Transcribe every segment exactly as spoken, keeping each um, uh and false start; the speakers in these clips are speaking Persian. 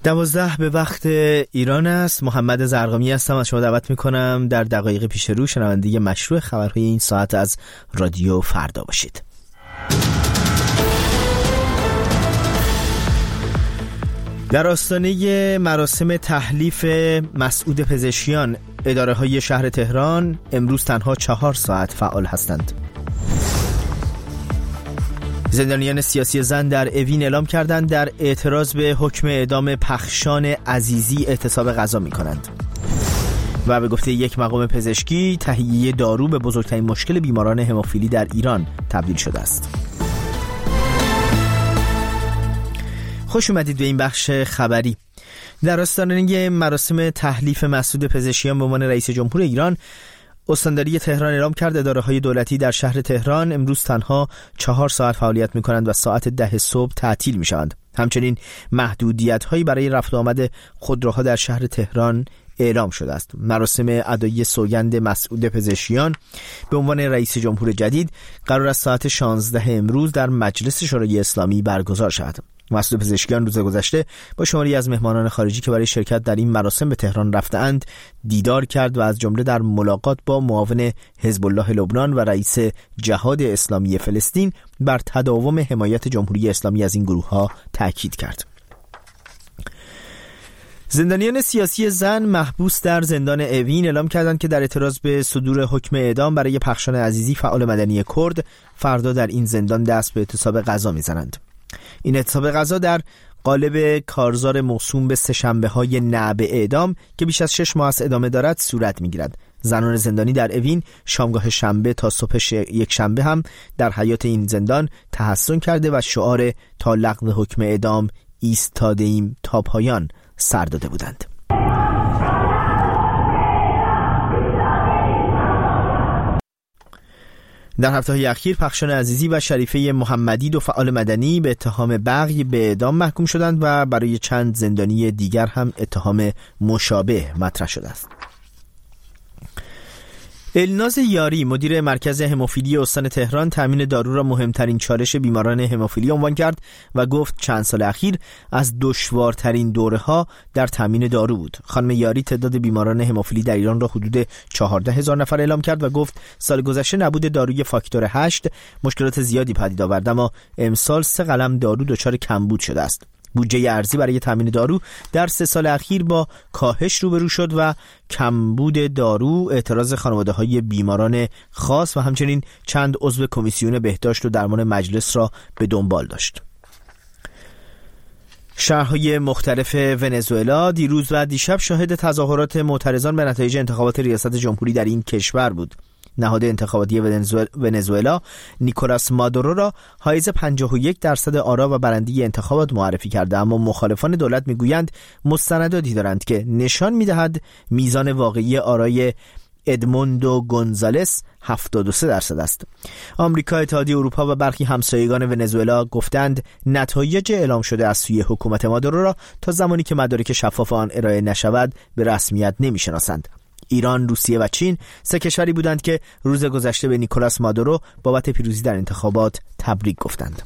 دوازده به وقت ایران است. محمد زرقامی هستم، از شما دعوت میکنم در دقایق پیش رو شنونده مشروع خبرهای این ساعت از رادیو فردا باشید. در آستانه مراسم تحلیف مسعود پزشکیان، اداره‌های شهر تهران امروز تنها چهار ساعت فعال هستند. زندانیان سیاسی زن در اوین اعلام کردند در اعتراض به حکم اعدام پخشان عزیزی اعتصاب غذا می کنند. و به گفته یک مقام پزشکی، تهیه دارو به بزرگترین مشکل بیماران هموفیلی در ایران تبدیل شده است. خوش اومدید به این بخش خبری. در آستانه مراسم تحلیف مسعود پزشکیان به عنوان رئیس جمهور ایران، استانداری تهران اعلام کرد اداره‌های دولتی در شهر تهران امروز تنها چهار ساعت فعالیت می‌کنند و ساعت ده صبح تعطیل می‌شوند. همچنین محدودیت‌هایی برای رفت و آمد خودروها در شهر تهران اعلام شده است. مراسم ادایی سوگند مسعود پزشکیان به عنوان رئیس جمهور جدید قرار است ساعت شانزده امروز در مجلس شورای اسلامی برگزار شود. مسعود پزشکیان روز گذشته با شماری از مهمانان خارجی که برای شرکت در این مراسم به تهران رفته‌اند دیدار کرد و از جمله در ملاقات با معاون حزب الله لبنان و رئیس جهاد اسلامی فلسطین بر تداوم حمایت جمهوری اسلامی از این گروه‌ها تاکید کرد. زندانیان سیاسی زن محبوس در زندان اوین اعلام کردند که در اعتراض به صدور حکم اعدام برای پخشان عزیزی فعال مدنی کرد فردا در این زندان دست به اعتصاب غذا می‌زنند. این اعتصاب غذا در قالب کارزار موسوم به سه‌شنبه‌های نه به اعدام که بیش از شش ماه ادامه دارد صورت می‌گیرد. زنان زندانی در اوین شامگاه شنبه تا صبح ش... یک شنبه هم در حیاط این زندان تحصن کرده و شعار تا لغو حکم اعدام ایستاده‌ایم تا پایان سر داده بودند. در هفته‌های اخیر پخشان عزیزی و شریفه محمدی، دو فعال مدنی، به اتهام بغی به اعدام محکوم شدند و برای چند زندانی دیگر هم اتهام مشابه مطرح شده است. الناز یاری، مدیر مرکز هموفیلی استان تهران، تامین دارو را مهمترین چالش بیماران هموفیلی عنوان کرد و گفت چند سال اخیر از دشوارترین دوره‌ها در تامین دارو بود. خانم یاری تعداد بیماران هموفیلی در ایران را حدود چهارده هزار نفر اعلام کرد و گفت سال گذشته نبود داروی فاکتور هشت مشکلات زیادی پدید آورد، اما امسال سه قلم دارو دچار کمبود شده است. بودجه ارزی برای تامین دارو در سه سال اخیر با کاهش روبرو شد و کمبود دارو اعتراض خانواده‌های بیماران خاص و همچنین چند عضو کمیسیون بهداشت و درمان مجلس را به دنبال داشت. شهرهای مختلف ونزوئلا دیروز و دیشب شاهد تظاهرات معترضان به نتایج انتخابات ریاست جمهوری در این کشور بود. نهاد انتخاباتی ونزوئلا نیکولاس مادورو را حایز پنجاه و یک درصد آرا و برنده انتخابات معرفی کرده، اما مخالفان دولت میگویند مستنداتی دارند که نشان میدهد میزان واقعی آرای ادموندو گونزالس هفتاد و سه درصد است. آمریکا، اتحادیه اروپا و برخی همسایگان ونزوئلا گفتند نتایج اعلام شده از سوی حکومت مادورو را تا زمانی که مدارک شفاف آن ارائه نشود به رسمیت نمیشناسند. ایران، روسیه و چین سه کشوری بودند که روز گذشته به نیکولاس مادورو بابت پیروزی در انتخابات تبریک گفتند.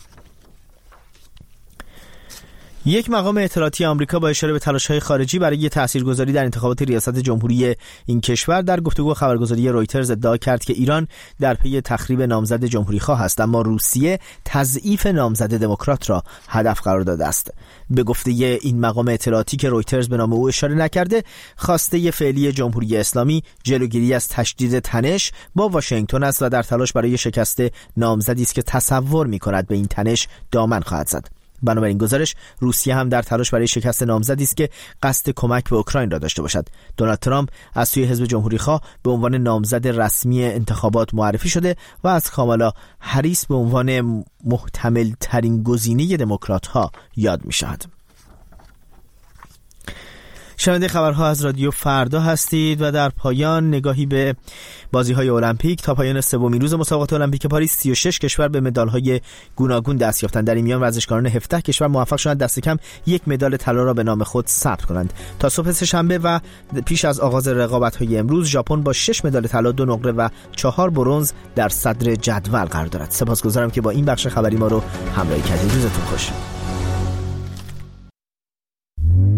یک مقام اطلاعاتی آمریکا با اشاره به تلاش‌های خارجی برای تاثیرگذاری در انتخابات ریاست جمهوری این کشور در گفتگو خبرگزاری رویترز ادعا کرد که ایران در پی تخریب نامزد جمهوری‌خواه است، اما روسیه تضعیف نامزد دموکرات را هدف قرار داده است. به گفته این مقام اطلاعاتی که رویترز به نام او اشاره نکرده، خواسته فعلی جمهوری اسلامی جلوگیری از تشدید تنش با واشنگتن است و در تلاش برای شکست نامزدی است که تصور می‌کند به این تنش دامن خواهد زد. بنابراین گزارش روسیه هم در تلاش برای شکست نامزدی است که قصد کمک به اوکراین را داشته باشد. دونالد ترامپ از سوی حزب جمهوری‌خواه به عنوان نامزد رسمی انتخابات معرفی شده و از کامالا هریس به عنوان محتمل ترین گزینه دموکرات‌ها یاد می‌شود. شنونده خبرها از رادیو فردا هستید و در پایان نگاهی به بازی‌های المپیک. تا پایان سومین روز مسابقات المپیک پاریس سی و شش کشور به مدال‌های گوناگون دست یافتند. در این میان ورزشکاران هفده کشور موفق شدند دست کم یک مدال طلا را به نام خود ثبت کنند. تا صبح سه‌شنبه و پیش از آغاز رقابت‌های امروز ژاپن با شش مدال طلا، دو نقره و چهار برنز در صدر جدول قرار دارد. سپاسگزارم که با این بخش خبری ما رو همراهی کردید. روزتون خوش.